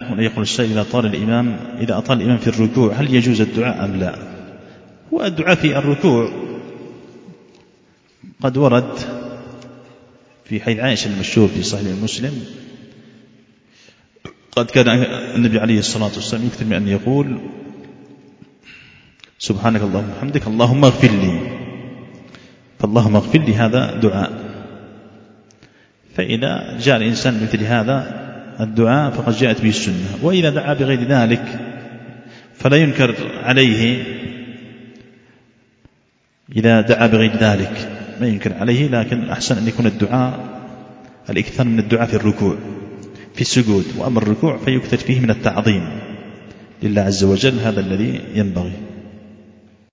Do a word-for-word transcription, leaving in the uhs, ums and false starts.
هنا يقول السائل إذا طال الإمام إذا أطال الإمام في الركوع هل يجوز الدعاء أم لا؟ والدعاء في الركوع قد ورد في حديث عائشة المشهور في صحيح مسلم، قد كان النبي عليه الصلاة والسلام يكثر من أن يقول سبحانك اللهم وبحمدك اللهم اغفر لي، فاللهم اغفر لي هذا دعاء. فإذا جاء الإنسان مثل هذا الدعاء فقد جاءت به السنة. وإذا دعا بغير ذلك فلا ينكر عليه، إذا دعا بغير ذلك ما ينكر عليه، لكن أحسن أن يكون الدعاء الإكثار من الدعاء في الركوع في السجود، وأما الركوع فيكثر فيه من التعظيم لله عز وجل، هذا الذي ينبغي.